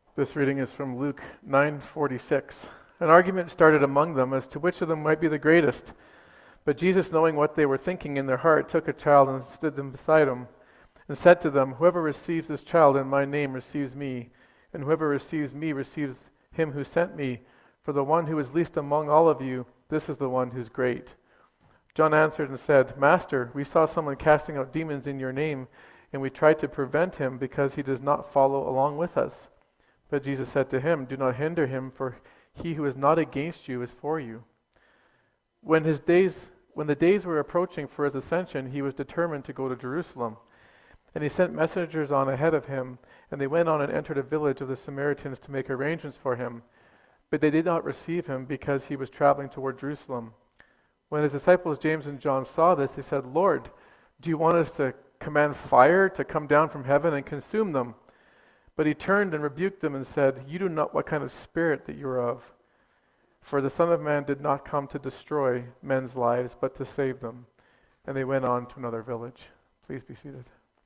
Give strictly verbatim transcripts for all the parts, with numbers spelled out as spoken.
This reading is from Luke nine forty-six. An argument started among them as to which of them might be the greatest. But Jesus, knowing what they were thinking in their heart, took a child and stood them beside him, and said to them, "Whoever receives this child in my name receives me, and whoever receives me receives him who sent me. For the one who is least among all of you, this is the one who's great." John answered and said, "Master, we saw someone casting out demons in your name, and we tried to prevent him because he does not follow along with us." But Jesus said to him, "Do not hinder him, for he who is not against you is for you." When his days, when the days were approaching for his ascension, he was determined to go to Jerusalem. And he sent messengers on ahead of him, and they went on and entered a village of the Samaritans to make arrangements for him. But they did not receive him because he was traveling toward Jerusalem. When his disciples James and John saw this, they said, "Lord, do you want us to command fire to come down from heaven and consume them?" But he turned and rebuked them and said, "You do not know what kind of spirit that you are of. For the Son of Man did not come to destroy men's lives, but to save them." And they went on to another village. Please be seated.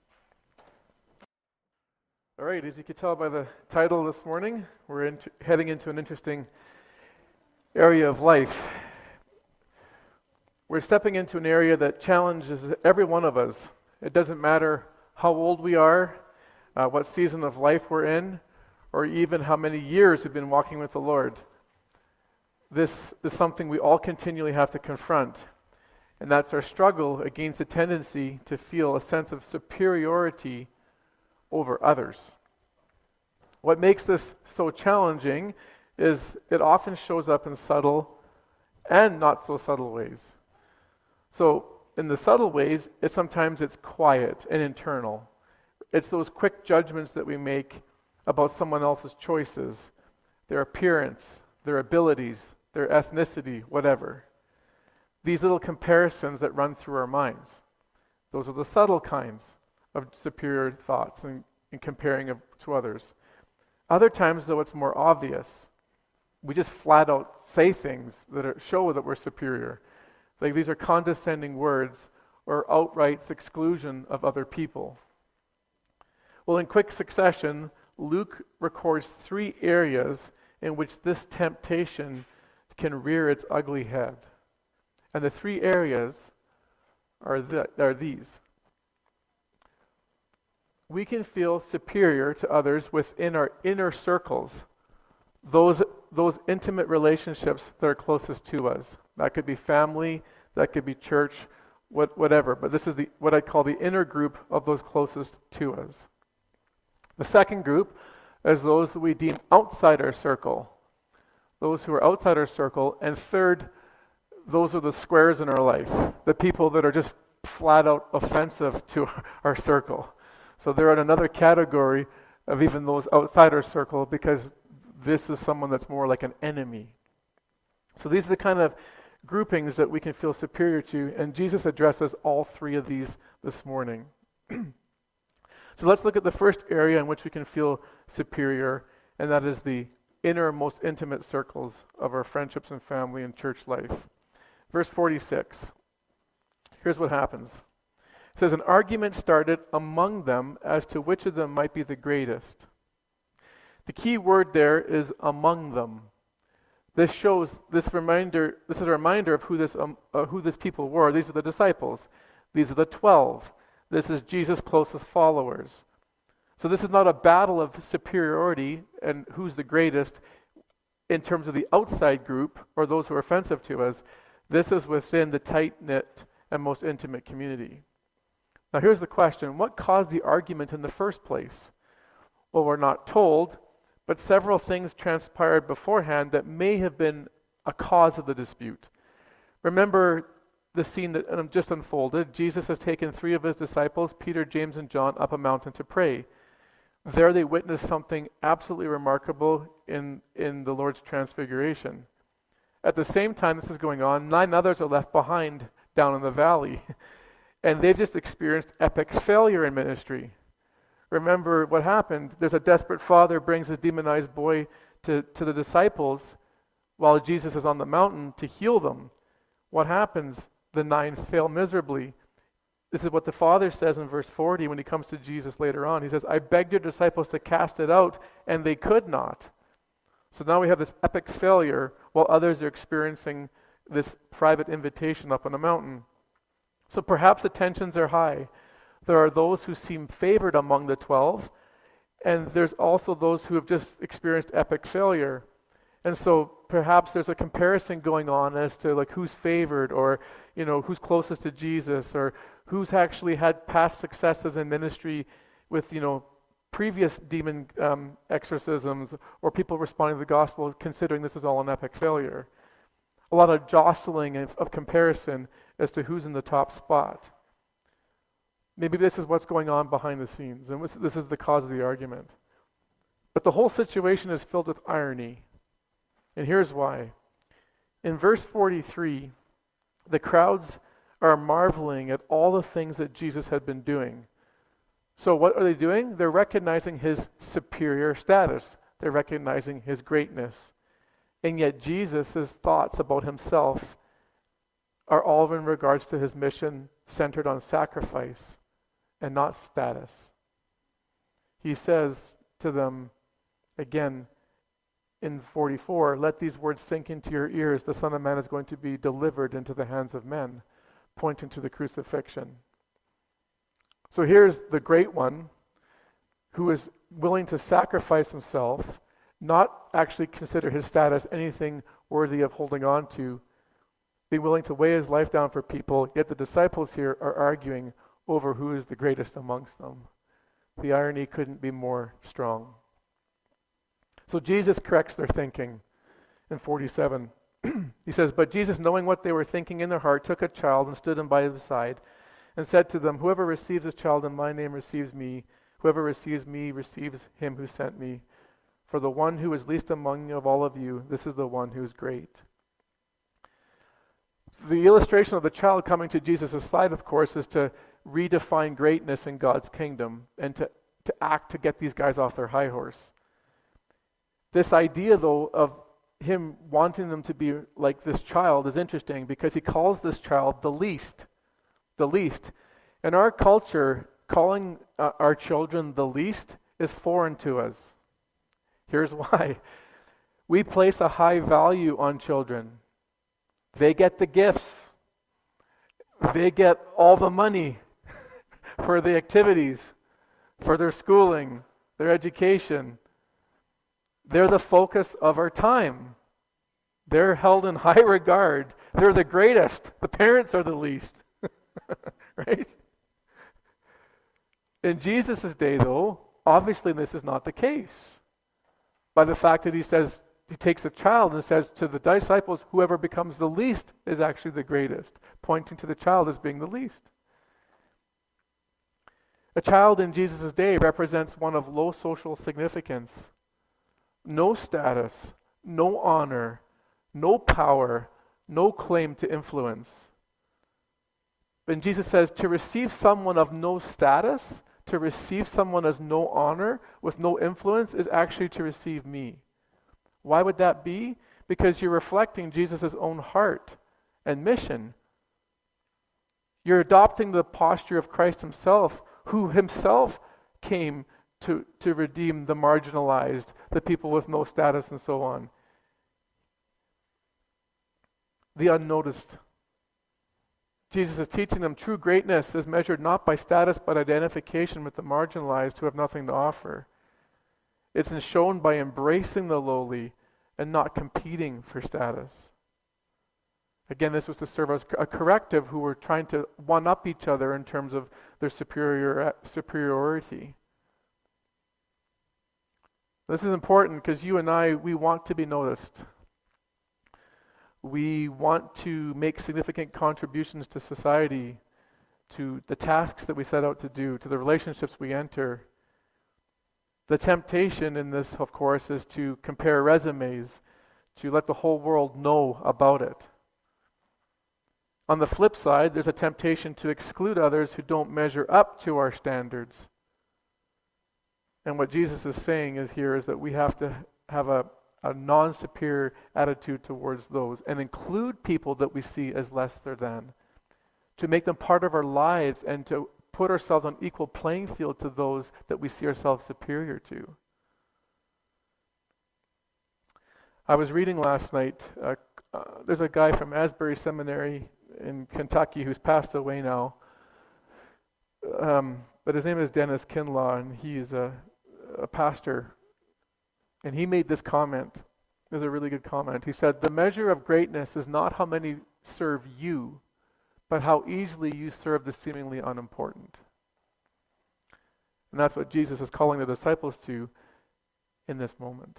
All right, as you can tell by the title this morning, we're into, heading into an interesting area of life. We're stepping into an area that challenges every one of us. It doesn't matter how old we are, uh, what season of life we're in, or even how many years we've been walking with the Lord. This is something we all continually have to confront, and that's our struggle against the tendency to feel a sense of superiority over others. What makes this so challenging is it often shows up in subtle and not so subtle ways. So in the subtle ways, it's sometimes it's quiet and internal. It's those quick judgments that we make about someone else's choices, their appearance, their abilities, their ethnicity, whatever. These little comparisons that run through our minds. Those are the subtle kinds of superior thoughts and, and comparing of, to others. Other times, though, it's more obvious. We just flat out say things that are, show that we're superior. Like these are condescending words or outright exclusion of other people. Well, in quick succession, Luke records three areas in which this temptation can rear its ugly head. And the three areas are, the, are these. We can feel superior to others within our inner circles, those, those intimate relationships that are closest to us. That could be family, that could be church, what, whatever. But this is the, what I call the inner group of those closest to us. The second group is those that we deem outside our circle, those who are outside our circle. And third, those are the squares in our life, the people that are just flat out offensive to our circle. So they're in another category of even those outside our circle because this is someone that's more like an enemy. So these are the kind of groupings that we can feel superior to, and Jesus addresses all three of these this morning. So let's look at the first area in which we can feel superior, and that is the inner, most intimate circles of our friendships and family and church life. Verse forty-six. Here's what happens. It says, an argument started among them as to which of them might be the greatest. The key word there is among them. This shows, this reminder, this is a reminder of who this, um, uh, who this people were. These are the disciples. These are the twelve. This is Jesus' closest followers. So this is not a battle of superiority and who's the greatest in terms of the outside group or those who are offensive to us. This is within the tight-knit and most intimate community. Now here's the question. What caused the argument in the first place? Well, we're not told, but several things transpired beforehand that may have been a cause of the dispute. Remember the scene that just unfolded. Jesus has taken three of his disciples, Peter, James, and John, up a mountain to pray. There they witnessed something absolutely remarkable in, in the Lord's transfiguration. At the same time this is going on, nine others are left behind down in the valley. And they've just experienced epic failure in ministry. Remember what happened. There's a desperate father brings his demonized boy to, to the disciples while Jesus is on the mountain to heal them. What happens? The nine fail miserably. This is what the Father says in verse forty when he comes to Jesus later on. He says, I begged your disciples to cast it out, and they could not. So now we have this epic failure while others are experiencing this private invitation up on a mountain. So perhaps the tensions are high. There are those who seem favored among the twelve, and there's also those who have just experienced epic failure. And so perhaps there's a comparison going on as to like who's favored, or you know who's closest to Jesus, or who's actually had past successes in ministry with you know previous demon um, exorcisms, or people responding to the gospel considering this is all an epic failure. A lot of jostling of, of comparison as to who's in the top spot. Maybe this is what's going on behind the scenes, and this is the cause of the argument. But the whole situation is filled with irony. And here's why. In verse forty-three, the crowds are marveling at all the things that Jesus had been doing. So what are they doing? They're recognizing his superior status. They're recognizing his greatness. And yet Jesus' thoughts about himself are all in regards to his mission centered on sacrifice and not status. He says to them, again, in forty-four, let these words sink into your ears. The Son of Man is going to be delivered into the hands of men, pointing to the crucifixion. So here's the great one who is willing to sacrifice himself, not actually consider his status anything worthy of holding on to, being willing to weigh his life down for people, yet the disciples here are arguing over who is the greatest amongst them. The irony couldn't be more strong. So Jesus corrects their thinking in forty-seven. He says, but Jesus, knowing what they were thinking in their heart, took a child and stood him by his side and said to them, whoever receives this child in my name receives me. Whoever receives me receives him who sent me. For the one who is least among of all of you, this is the one who is great. So the illustration of the child coming to Jesus' side, of course, is to redefine greatness in God's kingdom and to, to act to get these guys off their high horse. This idea, though, of him wanting them to be like this child is interesting because he calls this child the least. The least. In our culture, calling uh, our children the least is foreign to us. Here's why. We place a high value on children. They get the gifts. They get all the money for the activities, for their schooling, their education. They're the focus of our time. They're held in high regard. They're the greatest. The parents are the least. Right? In Jesus' day, though, obviously this is not the case. By the fact that he says, he takes a child and says to the disciples, whoever becomes the least is actually the greatest, pointing to the child as being the least. A child in Jesus' day represents one of low social significance. No status, no honor, no power, no claim to influence. And Jesus says to receive someone of no status, to receive someone as no honor, with no influence, is actually to receive me. Why would that be? Because you're reflecting Jesus' own heart and mission. You're adopting the posture of Christ himself, who himself came to, to redeem the marginalized, the people with no status and so on. The unnoticed. Jesus is teaching them true greatness is measured not by status but identification with the marginalized who have nothing to offer. It's shown by embracing the lowly and not competing for status. Again, this was to serve as a corrective who were trying to one-up each other in terms of their superior superiority. This is important because you and I, we want to be noticed. We want to make significant contributions to society, to the tasks that we set out to do, to the relationships we enter. The temptation in this, of course, is to compare resumes, to let the whole world know about it. On the flip side, there's a temptation to exclude others who don't measure up to our standards. And what Jesus is saying is here is that we have to have a, a non-superior attitude towards those and include people that we see as lesser than. to make them part of our lives, and to put ourselves on equal playing field to those that we see ourselves superior to. I was reading last night, uh, uh, there's a guy from Asbury Seminary in Kentucky who's passed away now, um, but his name is Dennis Kinlaw, and he's a, a pastor, and he made this comment. It was a really good comment. He said, "The measure of greatness is not how many serve you, but how easily you serve the seemingly unimportant." And that's what Jesus is calling the disciples to in this moment.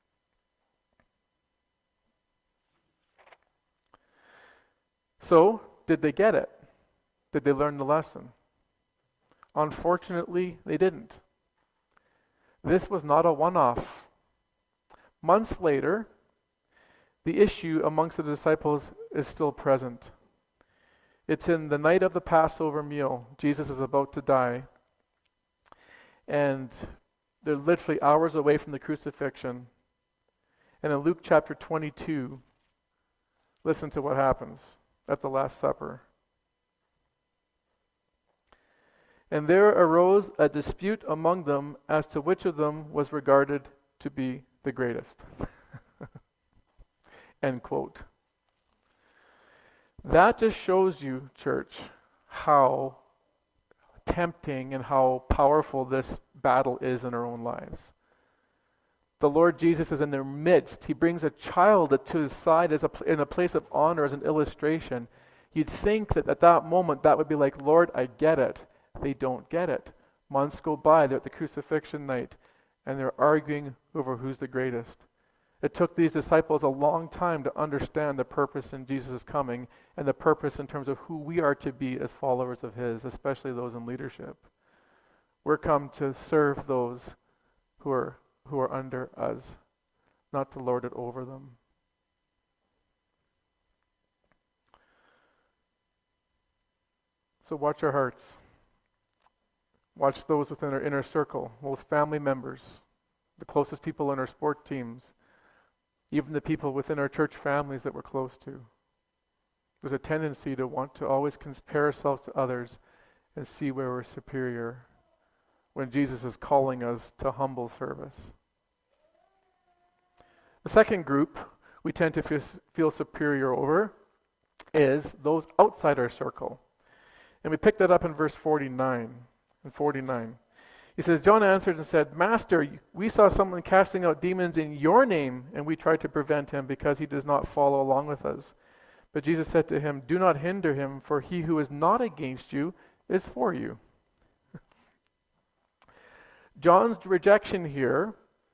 So, did they get it? Did they learn the lesson? Unfortunately, they didn't. This was not a one-off. Months later, the issue amongst the disciples is still present. It's in the night of the Passover meal. Jesus is about to die. And they're literally hours away from the crucifixion. And in Luke chapter twenty-two, listen to what happens at the Last Supper. "And there arose a dispute among them as to which of them was regarded to be the greatest." End quote. That just shows you, church, how tempting and how powerful this battle is in our own lives. The Lord Jesus is in their midst. He brings a child to his side as a, in a place of honor as an illustration. You'd think that at that moment that would be like, "Lord, I get it." They don't get it. Months go by, they're at the crucifixion night, and they're arguing over who's the greatest. It took these disciples a long time to understand the purpose in Jesus' coming and the purpose in terms of who we are to be as followers of his, especially those in leadership. We're come to serve those who are who are under us, not to lord it over them. So watch our hearts. Watch those within our inner circle, those family members, the closest people in our sport teams, even the people within our church families that we're close to. There's a tendency to want to always compare ourselves to others and see where we're superior, when Jesus is calling us to humble service. The second group we tend to feel, feel superior over is those outside our circle. And we pick that up in verse forty-nine. And forty-nine. He says, "John answered and said, 'Master, we saw someone casting out demons in your name, and we tried to prevent him because he does not follow along with us.' But Jesus said to him, 'Do not hinder him, for he who is not against you is for you.'" John's rejection here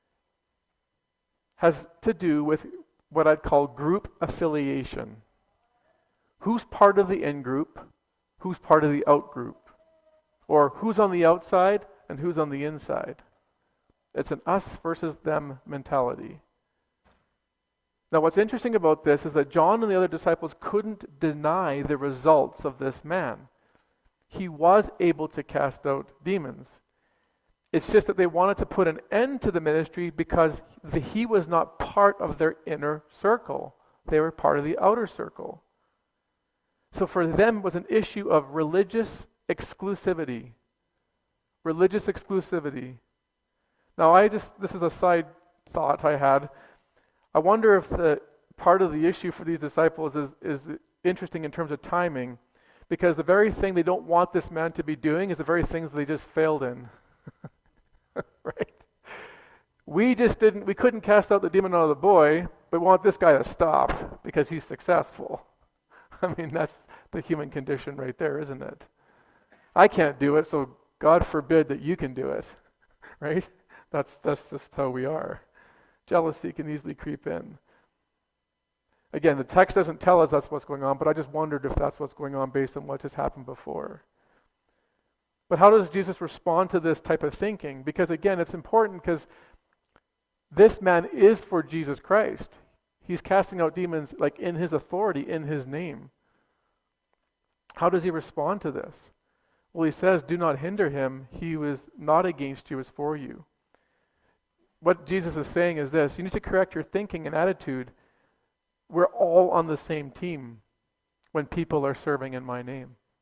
has to do with what I'd call group affiliation. Who's part of the in-group? Who's part of the out-group? Or who's on the outside and who's on the inside? It's an us versus them mentality. Now what's interesting about this is that John and the other disciples couldn't deny the results of this man. He was able to cast out demons. It's just that they wanted to put an end to the ministry because the, he was not part of their inner circle. They were part of the outer circle. So for them it was an issue of religious exclusivity. Religious exclusivity. Now I just, this is a side thought I had. I wonder if the part of the issue for these disciples is, is interesting in terms of timing, because the very thing they don't want this man to be doing is the very things they just failed in. Right? We just didn't, we couldn't cast out the demon out of the boy, but we want this guy to stop because he's successful. I mean, that's the human condition right there, isn't it? I can't do it, so God forbid that you can do it, right? That's that's just how we are. Jealousy can easily creep in. Again, the text doesn't tell us that's what's going on, but I just wondered if that's what's going on based on what just happened before. But how does Jesus respond to this type of thinking? Because again, it's important because this man is for Jesus Christ. He's casting out demons like in his authority, in his name. How does he respond to this? Well, he says, "Do not hinder him. He who is not against you is for you." What Jesus is saying is this: you need to correct your thinking and attitude. We're all on the same team when people are serving in my name.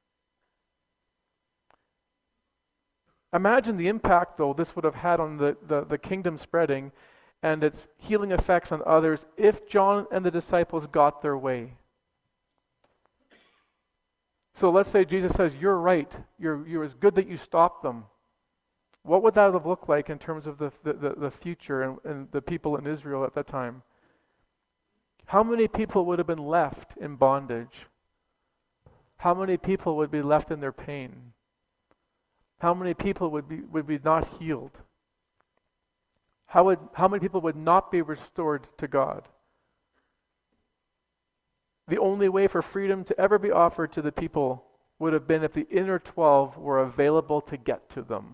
Imagine the impact, though, this would have had on the, the, the kingdom spreading and its healing effects on others if John and the disciples got their way. So let's say Jesus says, you're right. You're, you're it's good that you stopped them. What would that have looked like in terms of the, the, the, the future and, and the people in Israel at that time? How many people would have been left in bondage? How many people would be left in their pain? How many people would be would be not healed? How would how many people would not be restored to God? The only way for freedom to ever be offered to the people would have been if the inner twelve were available to get to them.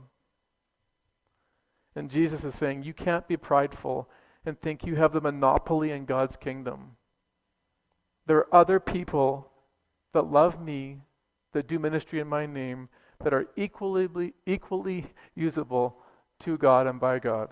And Jesus is saying, you can't be prideful and think you have the monopoly in God's kingdom. There are other people that love me, that do ministry in my name, that are equally, equally usable to God and by God.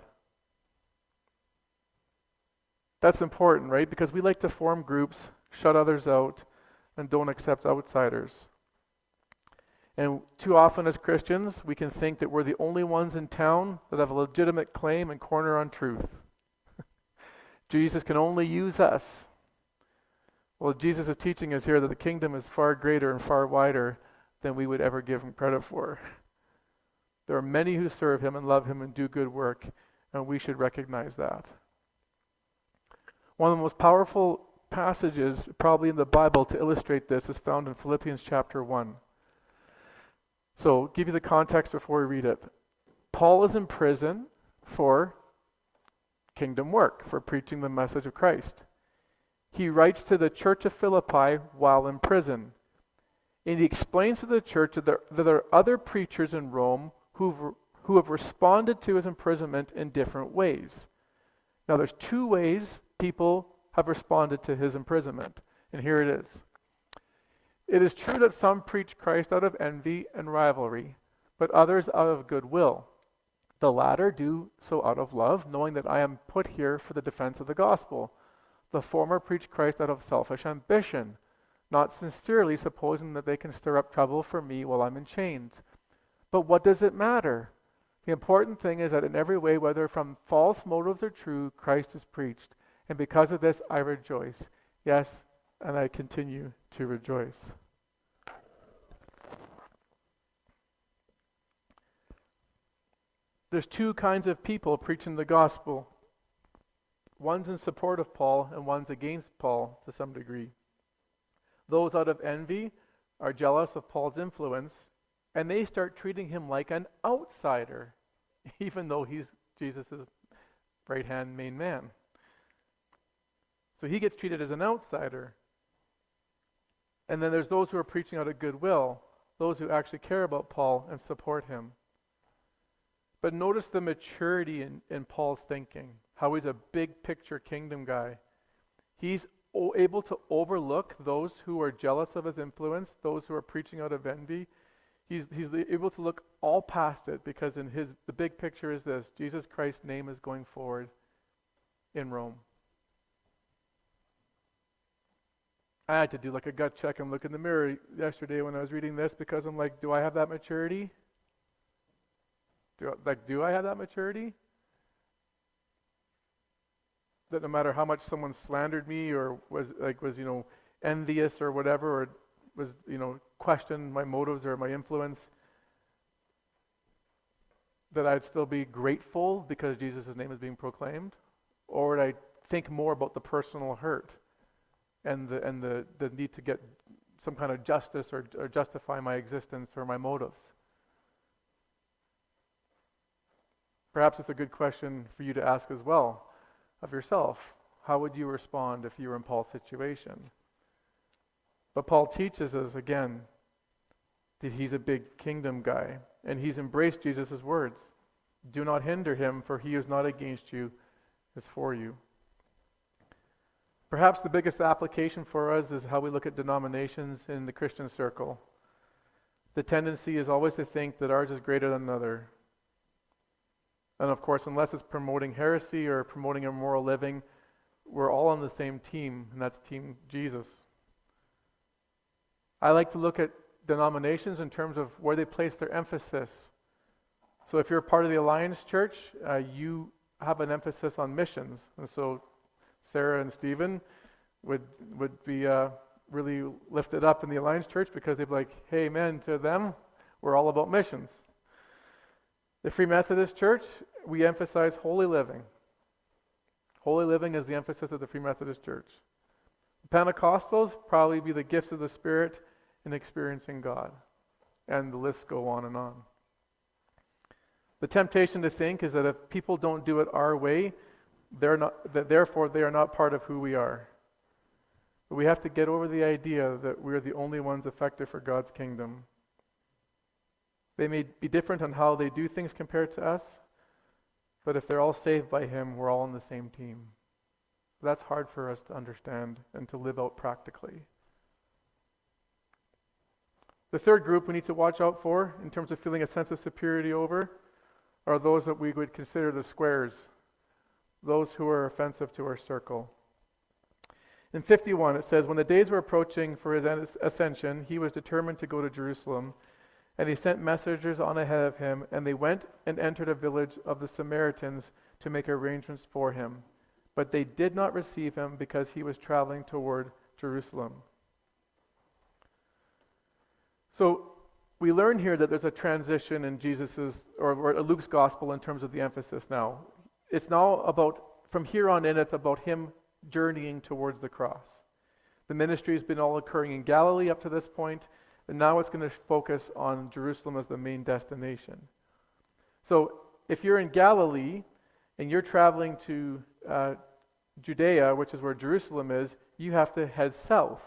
That's important, right? Because we like to form groups, shut others out, and don't accept outsiders. And too often as Christians, we can think that we're the only ones in town that have a legitimate claim and corner on truth. Jesus can only use us. Well, Jesus is teaching us here that the kingdom is far greater and far wider than we would ever give him credit for. There are many who serve him and love him and do good work, and we should recognize that. One of the most powerful passages probably in the Bible to illustrate this is found in Philippians chapter one. So, give you the context before we read it. Paul is in prison for kingdom work, for preaching the message of Christ. He writes to the church of Philippi while in prison. And he explains to the church that there, that there are other preachers in Rome who've, who have responded to his imprisonment in different ways. Now, there's two ways people have responded to his imprisonment. And here it is. It is true that some preach Christ out of envy and rivalry, but others out of goodwill. The latter do so out of love, knowing that I am put here for the defense of the gospel. The former preach Christ out of selfish ambition, not sincerely supposing that they can stir up trouble for me while I'm in chains. But what does it matter? The important thing is that in every way, whether from false motives or true, Christ is preached. And because of this, I rejoice. Yes, and I continue to rejoice. There's two kinds of people preaching the gospel. One's in support of Paul and one's against Paul to some degree. Those out of envy are jealous of Paul's influence, and they start treating him like an outsider, even though he's Jesus' right-hand main man. So he gets treated as an outsider. And then there's those who are preaching out of goodwill, those who actually care about Paul and support him. But notice the maturity in, in Paul's thinking, how he's a big picture kingdom guy. He's o- able to overlook those who are jealous of his influence, those who are preaching out of envy. He's, he's able to look all past it because in his the big picture is this: Jesus Christ's name is going forward in Rome. I had to do like a gut check and look in the mirror yesterday when I was reading this because I'm like, do I have that maturity? Do I, like, do I have that maturity? That no matter how much someone slandered me or was like was you know envious or whatever, or was you know questioned my motives or my influence, that I'd still be grateful because Jesus' name is being proclaimed, or would I think more about the personal hurt and the and the, the need to get some kind of justice or, or justify my existence or my motives? Perhaps it's a good question for you to ask as well of yourself. How would you respond if you were in Paul's situation? But Paul teaches us again that he's a big kingdom guy, and he's embraced Jesus' words. Do not hinder him, for he is not against you, is for you. Perhaps the biggest application for us is how we look at denominations in the Christian circle. The tendency is always to think that ours is greater than another. And of course, unless it's promoting heresy or promoting immoral living, we're all on the same team, and that's Team Jesus. I like to look at denominations in terms of where they place their emphasis. So if you're part of the Alliance Church, uh, you have an emphasis on missions. And so Sarah and Stephen would would be uh, really lifted up in the Alliance Church because they'd be like, hey, man, to them, we're all about missions. The Free Methodist Church, we emphasize holy living. Holy living is the emphasis of the Free Methodist Church. Pentecostals probably be the gifts of the Spirit and experiencing God. And the lists go on and on. The temptation to think is that if people don't do it our way, they're not, that therefore they are not part of who we are. But we have to get over the idea that we're the only ones effective for God's kingdom. They may be different on how they do things compared to us, but if they're all saved by Him, we're all on the same team. That's hard for us to understand and to live out practically. The third group we need to watch out for, in terms of feeling a sense of superiority over, are those that we would consider the squares, those who are offensive to our circle. In fifty-one, it says, when the days were approaching for his ascension, he was determined to go to Jerusalem, and he sent messengers on ahead of him, and they went and entered a village of the Samaritans to make arrangements for him. But they did not receive him because he was traveling toward Jerusalem. So we learn here that there's a transition in Jesus's or, or Luke's gospel in terms of the emphasis now. It's now about, from here on in, it's about him journeying towards the cross. The ministry has been all occurring in Galilee up to this point, and now it's going to focus on Jerusalem as the main destination. So if you're in Galilee and you're traveling to uh, Judea, which is where Jerusalem is, you have to head south.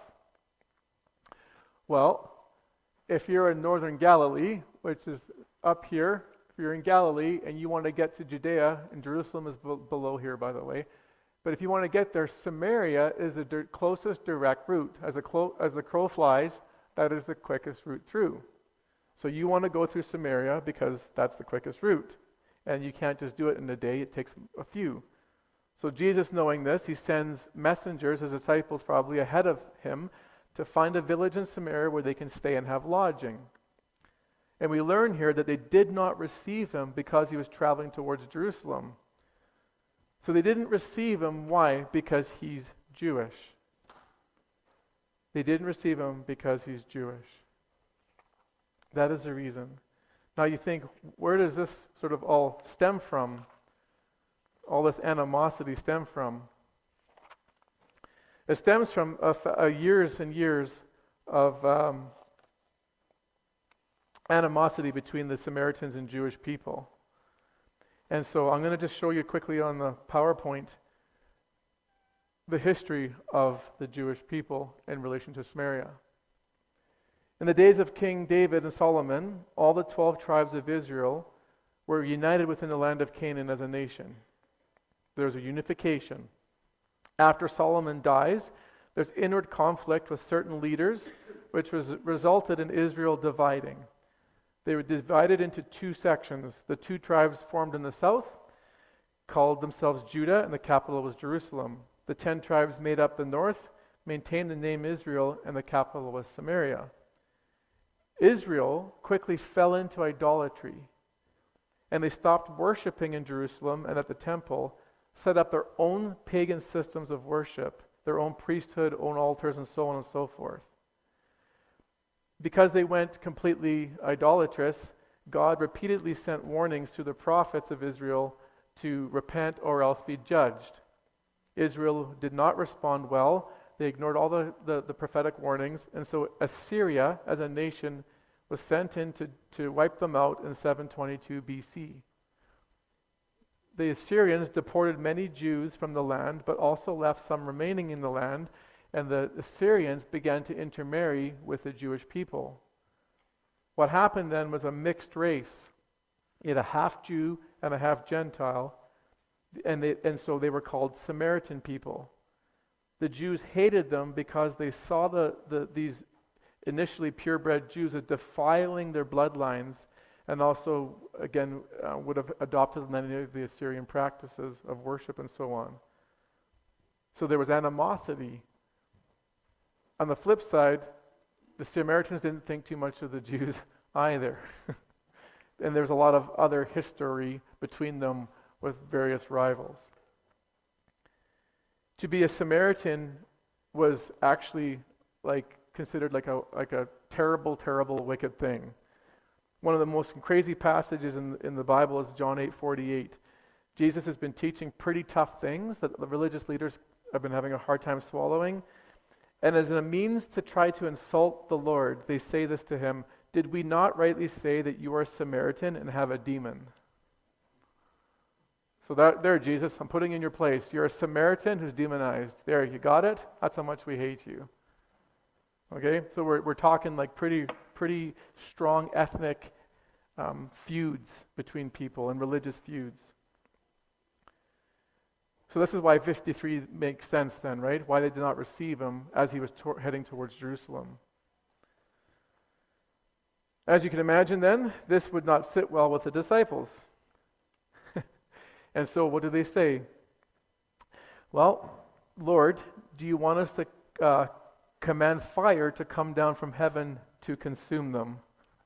Well, if you're in northern Galilee, which is up here, if you're in Galilee and you want to get to Judea, and Jerusalem is b- below here, by the way, but if you want to get there, Samaria is the di- closest direct route. As the, clo- as the crow flies, that is the quickest route through. So you want to go through Samaria because that's the quickest route. And you can't just do it in a day, it takes a few. So Jesus, knowing this, he sends messengers, his disciples probably, ahead of him to find a village in Samaria where they can stay and have lodging. And we learn here that they did not receive him because he was traveling towards Jerusalem. So they didn't receive him. Why? Because he's Jewish. They didn't receive him because he's Jewish. That is the reason. Now you think, where does this sort of all stem from? All this animosity stem from? It stems from a, a years and years of um, animosity between the Samaritans and Jewish people. And so I'm going to just show you quickly on the PowerPoint the history of the Jewish people in relation to Samaria. In the days of King David and Solomon, all the twelve tribes of Israel were united within the land of Canaan as a nation. There's a unification. After Solomon dies, there's inward conflict with certain leaders, which was resulted in Israel dividing. They were divided into two sections. The two tribes formed in the south called themselves Judah, and the capital was Jerusalem. The ten tribes made up the north maintained the name Israel, and the capital was Samaria. Israel quickly fell into idolatry, and they stopped worshiping in Jerusalem and at the temple, set up their own pagan systems of worship, their own priesthood, own altars, and so on and so forth. Because they went completely idolatrous, God repeatedly sent warnings to the prophets of Israel to repent or else be judged. Israel did not respond well. They ignored all the, the, the prophetic warnings, and so Assyria, as a nation, was sent in to, to wipe them out in seven twenty-two B C. The Assyrians deported many Jews from the land, but also left some remaining in the land, and the Assyrians began to intermarry with the Jewish people. What happened then was a mixed race. You had a half Jew and a half Gentile, and, they, and so they were called Samaritan people. The Jews hated them because they saw the, the, these initially purebred Jews as defiling their bloodlines, and also, again, uh, would have adopted many of the Assyrian practices of worship and so on. So there was animosity. On the flip side, the Samaritans didn't think too much of the Jews either. And there's a lot of other history between them with various rivals. To be a Samaritan was actually like considered like a like a terrible, terrible, wicked thing. One of the most crazy passages in, in the Bible is John eight forty-eight. Jesus has been teaching pretty tough things that the religious leaders have been having a hard time swallowing. And as a means to try to insult the Lord, they say this to him, "Did we not rightly say that you are a Samaritan and have a demon?" So that, there, Jesus, I'm putting in your place. You're a Samaritan who's demonized. There, you got it? That's how much we hate you. Okay? So we're we're talking like pretty pretty strong ethnic um, feuds between people and religious feuds. So this is why fifty-three makes sense then, right? Why they did not receive him as he was to- heading towards Jerusalem. As you can imagine then, this would not sit well with the disciples. And so what do they say? Well, Lord, do you want us to uh, command fire to come down from heaven to consume them?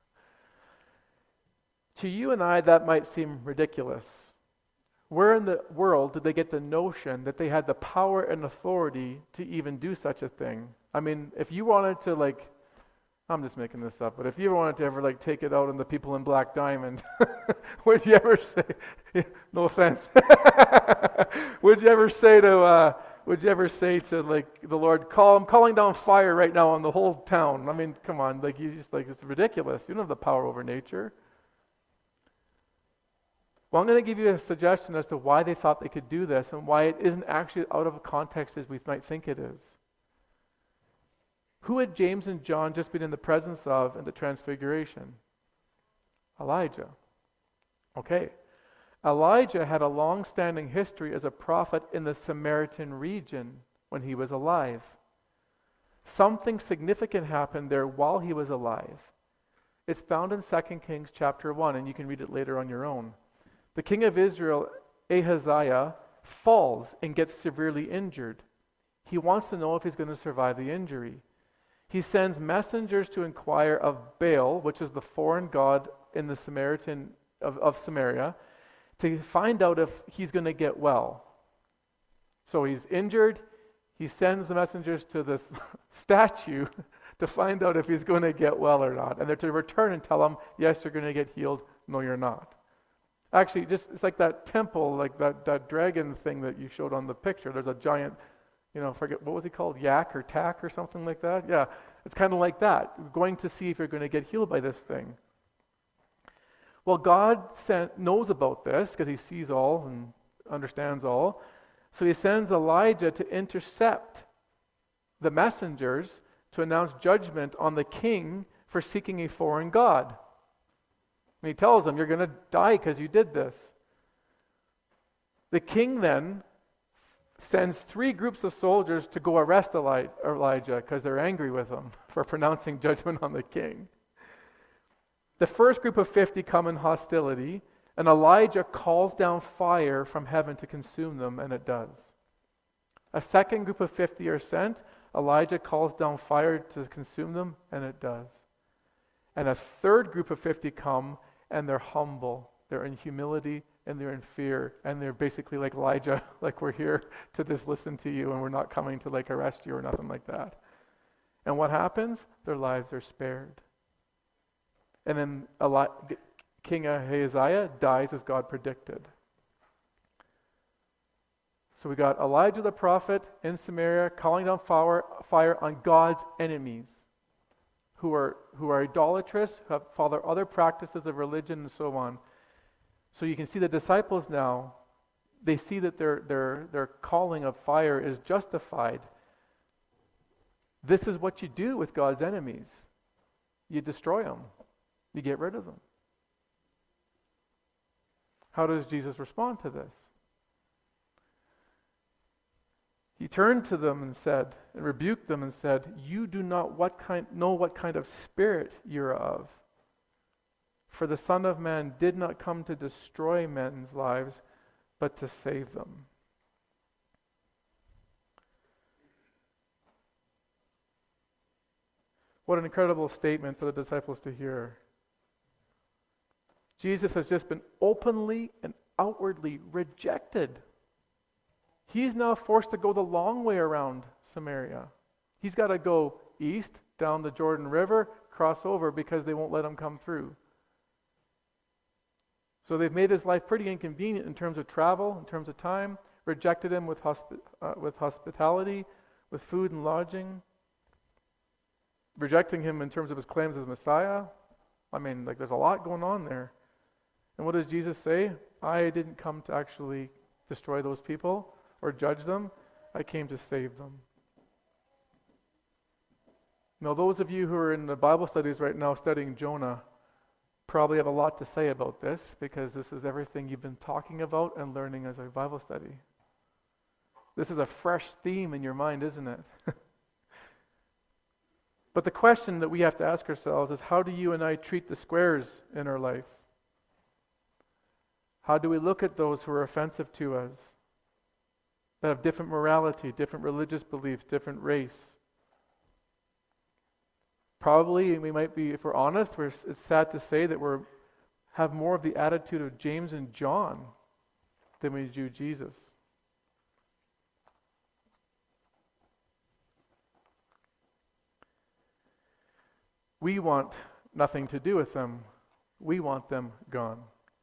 To you and I, that might seem ridiculous. Where in the world did they get the notion that they had the power and authority to even do such a thing? I mean, if you wanted to, like, I'm just making this up, but if you wanted to ever, like, take it out on the people in Black Diamond, would you ever say, no offense, would you ever say to, uh, would you ever say to, like, the Lord, call, I'm calling down fire right now on the whole town? I mean, come on, like, you just, like, it's ridiculous. You don't have the power over nature. Well, I'm going to give you a suggestion as to why they thought they could do this and why it isn't actually out of context as we might think it is. Who had James and John just been in the presence of in the Transfiguration? Elijah. Okay. Elijah had a long-standing history as a prophet in the Samaritan region when he was alive. Something significant happened there while he was alive. It's found in Second Kings chapter one, and you can read it later on your own. The king of Israel, Ahaziah, falls and gets severely injured. He wants to know if he's going to survive the injury. He sends messengers to inquire of Baal, which is the foreign god in the Samaritan of, of Samaria, to find out if he's going to get well. So he's injured. He sends the messengers to this statue to find out if he's going to get well or not. And they're to return and tell him, yes, you're going to get healed. No, you're not. Actually, just it's like that temple, like that, that dragon thing that you showed on the picture. There's a giant, you know, forget, what was he called? Yak or tack or something like that? Yeah, it's kind of like that. Going to see if you're going to get healed by this thing. Well, God sent, knows about this because he sees all and understands all. So he sends Elijah to intercept the messengers to announce judgment on the king for seeking a foreign god. And he tells them, you're going to die because you did this. The king then sends three groups of soldiers to go arrest Eli- Elijah because they're angry with him for pronouncing judgment on the king. The first group of fifty come in hostility, and Elijah calls down fire from heaven to consume them, and it does. A second group of fifty are sent. Elijah calls down fire to consume them, and it does. And a third group of fifty come, and they're humble. They're in humility, and they're in fear, and they're basically like Elijah, like we're here to just listen to you, and we're not coming to like arrest you or nothing like that. And what happens? Their lives are spared. And then Eli- King Ahaziah dies as God predicted. So we got Elijah the prophet in Samaria calling down fire, fire on God's enemies, who are who are idolatrous, who have follow other practices of religion and so on. So you can see the disciples now, they see that their their their calling of fire is justified. This is what you do with God's enemies. You destroy them. You get rid of them. How does Jesus respond to this? He turned to them and said, and rebuked them and said, you do not what kind, know what kind of spirit you're of. For the Son of Man did not come to destroy men's lives, but to save them. What an incredible statement for the disciples to hear. Jesus has just been openly and outwardly rejected. He's now forced to go the long way around Samaria. He's got to go east, down the Jordan River, cross over because they won't let him come through. So they've made his life pretty inconvenient in terms of travel, in terms of time, rejected him with, hospi- uh, with hospitality, with food and lodging, rejecting him in terms of his claims as Messiah. I mean, like, there's a lot going on there. And what does Jesus say? I didn't come to actually destroy those people or judge them. I came to save them. Now, those of you who are in the Bible studies right now studying Jonah probably have a lot to say about this, because this is everything you've been talking about and learning as a Bible study. This is a fresh theme in your mind, isn't it? But the question that we have to ask ourselves is, how do you and I treat the squares in our life? How do we look at those who are offensive to us, that have different morality, different religious beliefs, different race? Probably, we might be, if we're honest, we're, it's sad to say that we have more of the attitude of James and John than we do Jesus. We want nothing to do with them. We want them gone.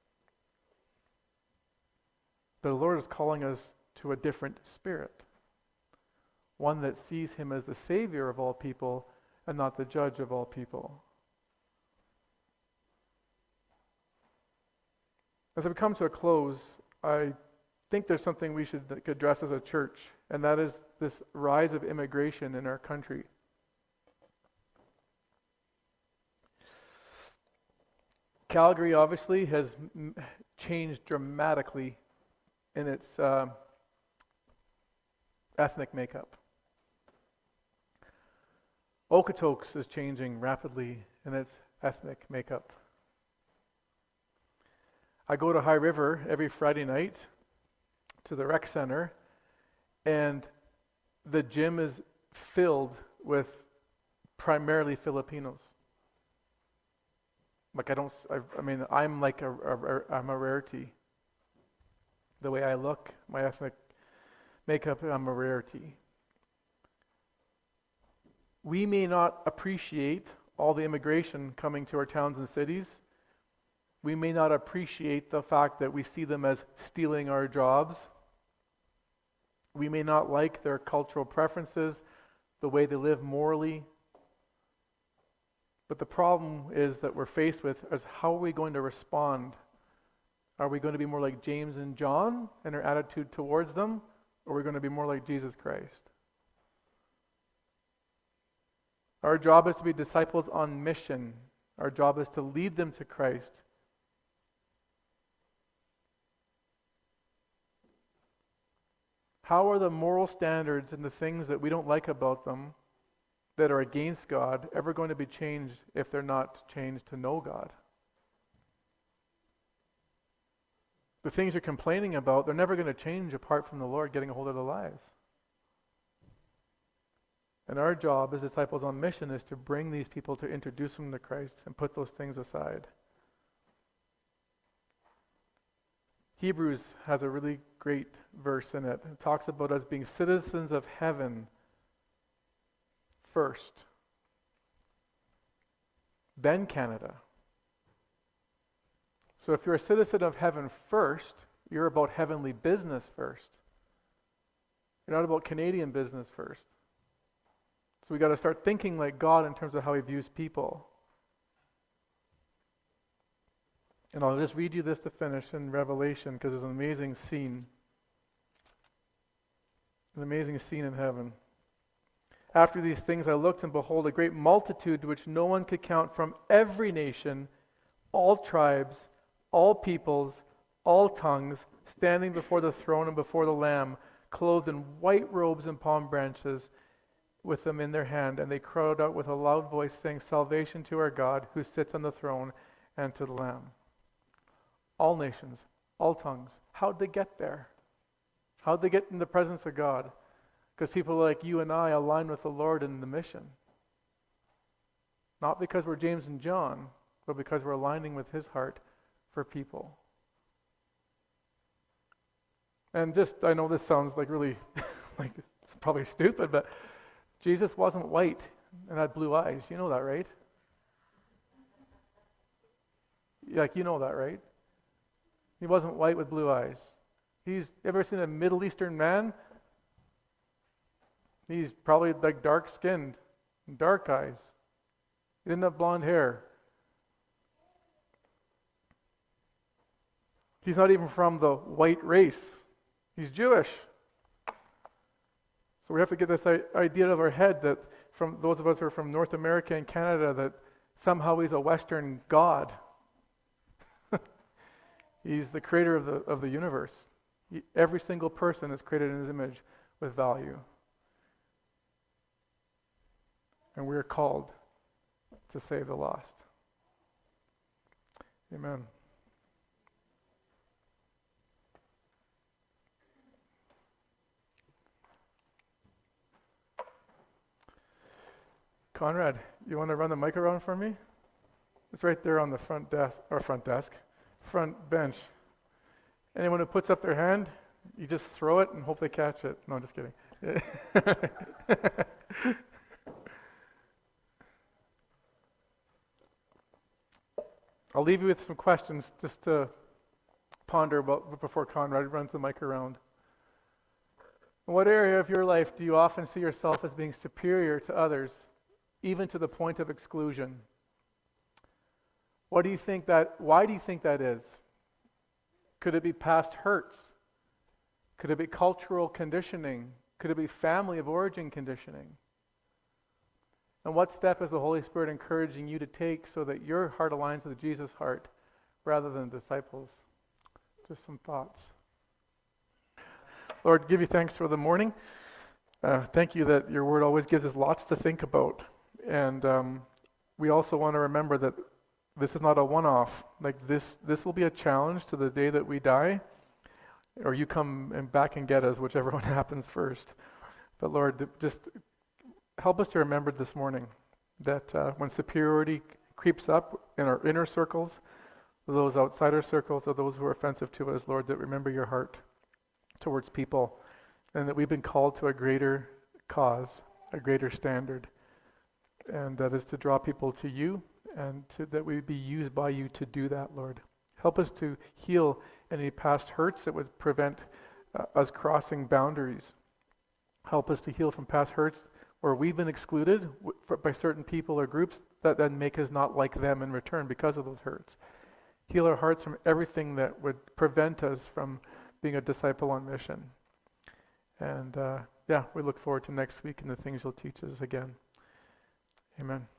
But the Lord is calling us to a different spirit, one that sees him as the Savior of all people and not the judge of all people. As we come to a close, I think there's something we should address as a church, and that is this rise of immigration in our country. Calgary obviously has m- changed dramatically in its uh, ethnic makeup. Okotoks is changing rapidly in its ethnic makeup. I go to High River every Friday night to the rec center, and the gym is filled with primarily Filipinos. Like I don't, I, I mean, I'm like a, a, I'm a rarity. The way I look, my ethnic makeup, I'm a rarity. We may not appreciate all the immigration coming to our towns and cities. We may not appreciate the fact that we see them as stealing our jobs. We may not like their cultural preferences, the way they live morally. But the problem is that we're faced with is, how are we going to respond? Are we going to be more like James and John in our attitude towards them, or are we going to be more like Jesus Christ? Our job is to be disciples on mission. Our job is to lead them to Christ. How are the moral standards and the things that we don't like about them, that are against God, ever going to be changed if they're not changed to know God? The things you're complaining about, they're never going to change apart from the Lord getting a hold of their lives. And our job as disciples on mission is to bring these people, to introduce them to Christ and put those things aside. Hebrews has a really great verse in it. It talks about us being citizens of heaven first, then Canada. So if you're a citizen of heaven first, you're about heavenly business first. You're not about Canadian business first. So we got to start thinking like God in terms of how he views people. And I'll just read you this to finish in Revelation, because there's an amazing scene. An amazing scene in heaven. After these things I looked, and behold, a great multitude which no one could count, from every nation, all tribes, all peoples, all tongues, standing before the throne and before the Lamb, clothed in white robes and palm branches, with them in their hand. And they cried out with a loud voice, saying, Salvation to our God, who sits on the throne, and to the Lamb. All nations, all tongues. How'd they get there? How'd they get in the presence of God? Because people like you and I align with the Lord in the mission. Not because we're James and John, but because we're aligning with his heart for people. And just, I know this sounds like really, like it's probably stupid, but Jesus wasn't white and had blue eyes. You know that, right? Like, you know that, right? He wasn't white with blue eyes. He's, ever seen a Middle Eastern man? He's probably like dark-skinned, dark eyes. He didn't have blonde hair. He's not even from the white race. He's Jewish. So we have to get this idea out of our head that from those of us who are from North America and Canada, that somehow he's a Western god. He's the creator of the of the universe. He, every single person is created in his image with value. And we are called to save the lost. Amen. Conrad, you want to run the mic around for me? It's right there on the front desk, or front desk, front bench. Anyone who puts up their hand, you just throw it and hope they catch it. No, I'm just kidding. I'll leave you with some questions just to ponder about before Conrad runs the mic around. In what area of your life do you often see yourself as being superior to others, even to the point of exclusion? What do you think that, why do you think that is? Could it be past hurts? Could it be cultural conditioning? Could it be family of origin conditioning? And what step is the Holy Spirit encouraging you to take so that your heart aligns with Jesus' heart rather than the disciples? Just some thoughts. Lord, give you thanks for the morning. Uh, thank you that your word always gives us lots to think about. And um, we also want to remember that this is not a one-off. Like this, this will be a challenge to the day that we die, or you come and back and get us, whichever one happens first. But Lord, just help us to remember this morning that uh, when superiority creeps up in our inner circles, those outsider circles, or those who are offensive to us, Lord, that remember your heart towards people, and that we've been called to a greater cause, a greater standard, and that is to draw people to you, and to, that we be used by you to do that, Lord. Help us to heal any past hurts that would prevent uh, us crossing boundaries. Help us to heal from past hurts where we've been excluded w- by certain people or groups that then make us not like them in return because of those hurts. Heal our hearts from everything that would prevent us from being a disciple on mission. And uh, yeah, we look forward to next week and the things you'll teach us again. Amen.